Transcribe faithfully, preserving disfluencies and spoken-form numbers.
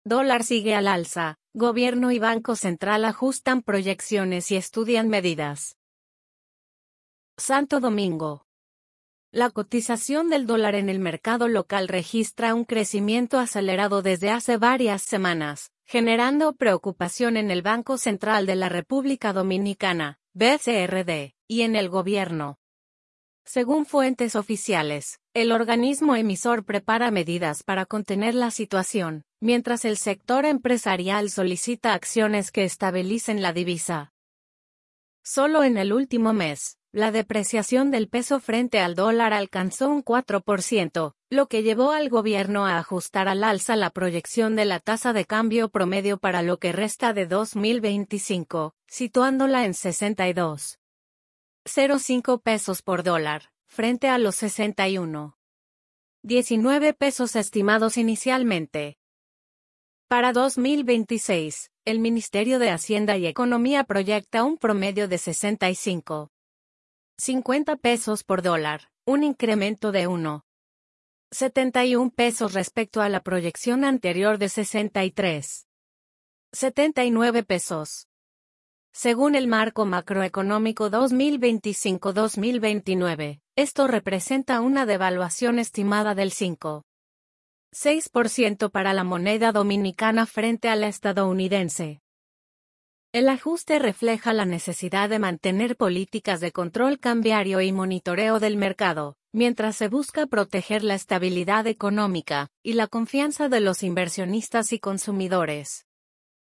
Dólar sigue al alza, gobierno y Banco Central ajustan proyecciones y estudian medidas. Santo Domingo. La cotización del dólar en el mercado local registra un crecimiento acelerado desde hace varias semanas, generando preocupación en el Banco Central de la República Dominicana, B C R D, y en el gobierno. Según fuentes oficiales, el organismo emisor prepara medidas para contener la situación, mientras el sector empresarial solicita acciones que estabilicen la divisa. Solo en el último mes, la depreciación del peso frente al dólar alcanzó un cuatro por ciento, lo que llevó al gobierno a ajustar al alza la proyección de la tasa de cambio promedio para lo que resta de dos mil veinticinco, situándola en sesenta y dos punto cero cinco pesos por dólar, frente a los sesenta y uno punto diecinueve pesos estimados inicialmente. Para dos mil veintiséis, el Ministerio de Hacienda y Economía proyecta un promedio de sesenta y cinco punto cincuenta pesos por dólar, un incremento de uno punto setenta y uno pesos respecto a la proyección anterior de sesenta y tres punto setenta y nueve pesos. Según el marco macroeconómico dos mil veinticinco a dos mil veintinueve, esto representa una devaluación estimada del cinco punto seis por ciento para la moneda dominicana frente a la estadounidense. El ajuste refleja la necesidad de mantener políticas de control cambiario y monitoreo del mercado, mientras se busca proteger la estabilidad económica y la confianza de los inversionistas y consumidores.